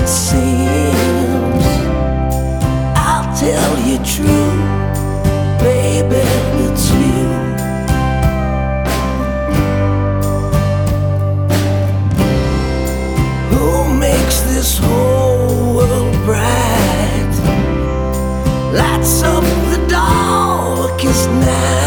seems. I'll tell you true, baby, it's you. Who makes this whole world bright? Lights up the darkest night.